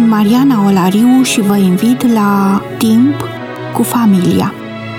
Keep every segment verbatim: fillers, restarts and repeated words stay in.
Sunt Mariana Olariu și vă invit la Timp cu familia.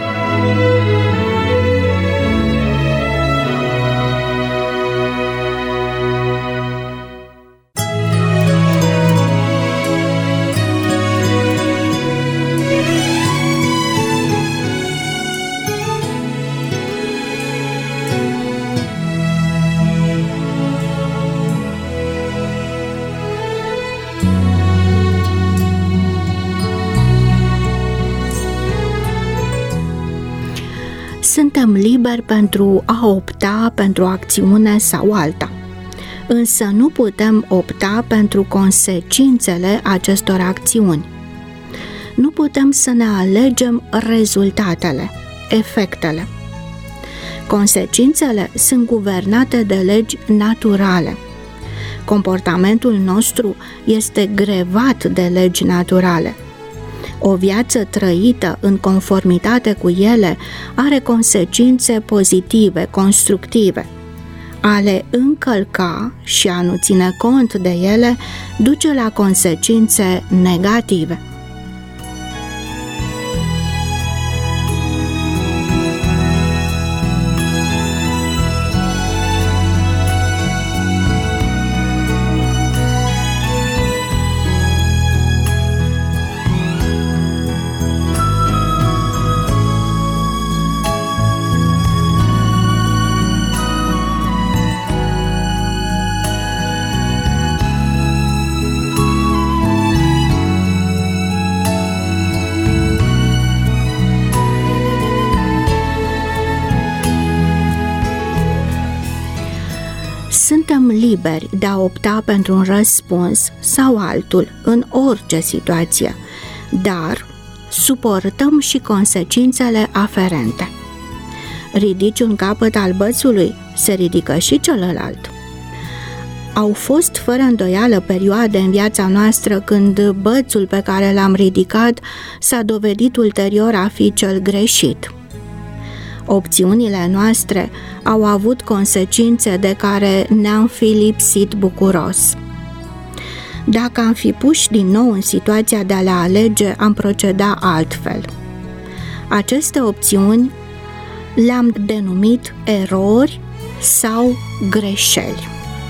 Suntem liberi pentru a opta pentru o acțiune sau alta, însă nu putem opta pentru consecințele acestor acțiuni. Nu putem să ne alegem rezultatele, efectele. Consecințele sunt guvernate de legi naturale. Comportamentul nostru este grevat de legi naturale. O viață trăită în conformitate cu ele are consecințe pozitive, constructive. A le încălca și a nu ține cont de ele duce la consecințe negative. Suntem liberi de a opta pentru un răspuns sau altul în orice situație, dar suportăm și consecințele aferente. Ridici un capăt al bățului, se ridică și celălalt. Au fost fără îndoială perioade în viața noastră când bățul pe care l-am ridicat s-a dovedit ulterior a fi cel greșit. Opțiunile noastre au avut consecințe de care ne-am fi lipsit bucuros. Dacă am fi puși din nou în situația de a le alege, am proceda altfel. Aceste opțiuni le-am denumit erori sau greșeli.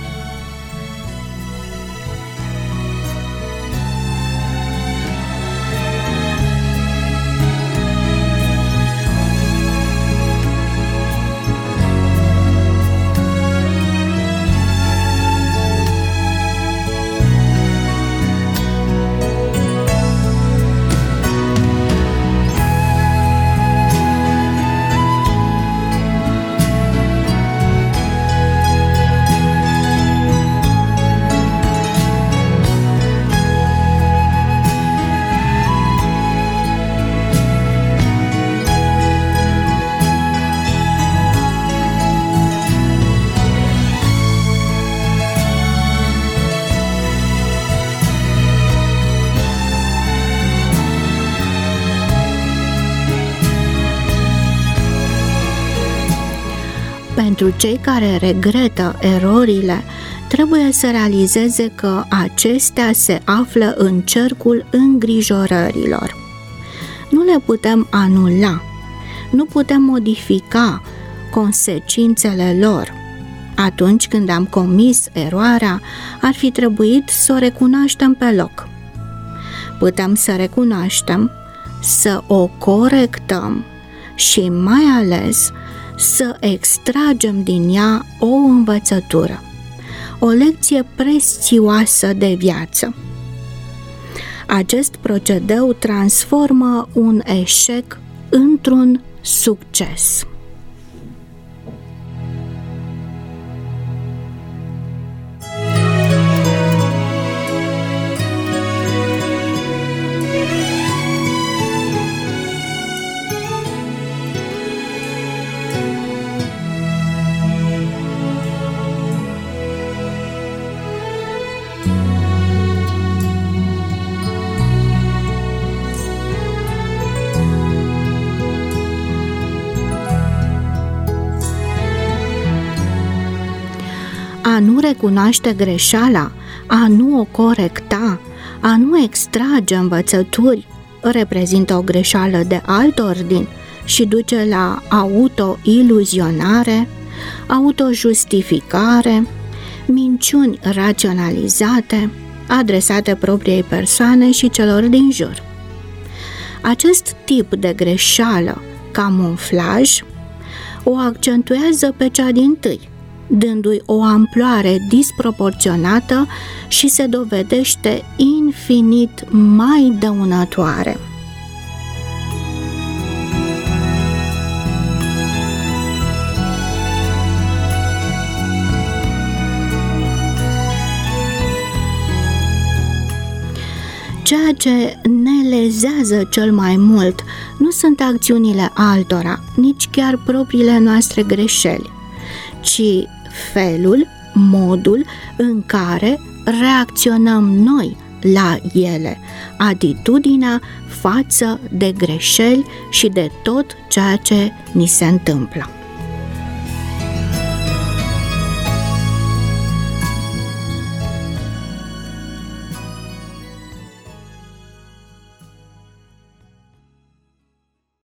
Pentru cei care regretă erorile, trebuie să realizeze că acestea se află în cercul îngrijorărilor. Nu le putem anula, nu putem modifica consecințele lor. Atunci când am comis eroarea, ar fi trebuit să o recunoaștem pe loc. Putem să recunoaștem, să o corectăm și mai ales să extragem din ea o învățătură, o lecție prețioasă de viață. Acest procedeu transformă un eșec într-un succes. A nu recunoaște greșeala, a nu o corecta, A nu extrage învățături reprezintă o greșeală de alt ordin și duce la autoiluzionare, autojustificare, minciuni raționalizate, adresate propriei persoane și celor din jur. Acest tip de greșeală, camuflaj, o accentuează pe cea dintâi, dându-i o amploare disproporționată și se dovedește infinit mai dăunătoare. Ceea ce ne lezează cel mai mult nu sunt acțiunile altora, nici chiar propriile noastre greșeli, ci felul, modul în care reacționăm noi la ele, atitudinea față de greșeli și de tot ceea ce ni se întâmplă.